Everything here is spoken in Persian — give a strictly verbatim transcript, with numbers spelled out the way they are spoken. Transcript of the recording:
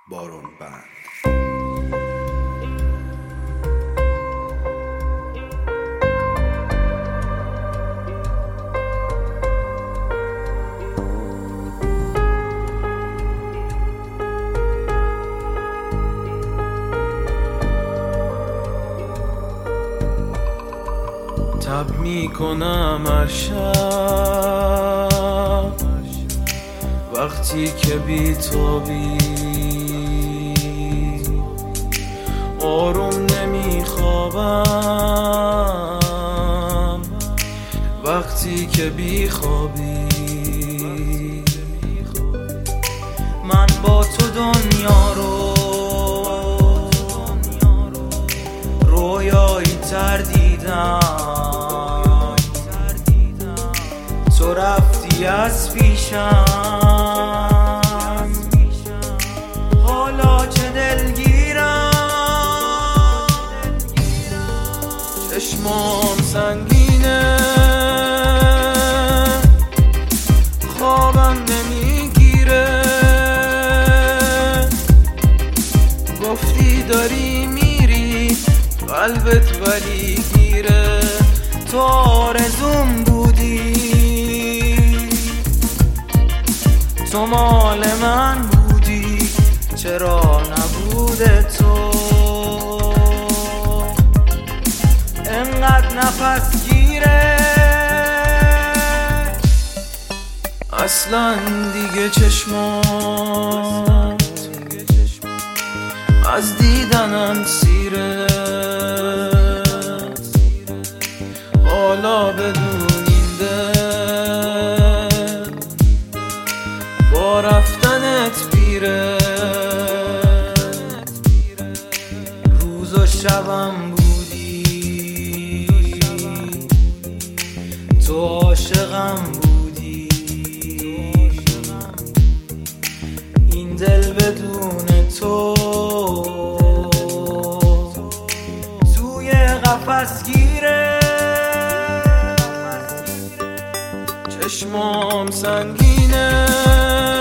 بارون بند. تب میکنم هر شب وقتی که بی‌تابی، آروم نمیخوابم وقتی که بیخوابی. من با تو دنیا رو رویایی تردیدم، تو رفتی از پیشم، حالا چه دلگیرم، چشمام سنگینه، خوابم نمیگیره، گفتی داری میری قلبت ولی گیره، تو آرزوم بودی، تو مال من بودی، چرا نبوده تو؟ انقدر نفس گیره اصلا دیگه چشمات از دیدنم سیره، حالا بدون این دل با رفتنت بیره، روز و شبم بودی، تو عاشقم بودی، این دل بدون تو توی قفس گیره، چشمام سنگینه،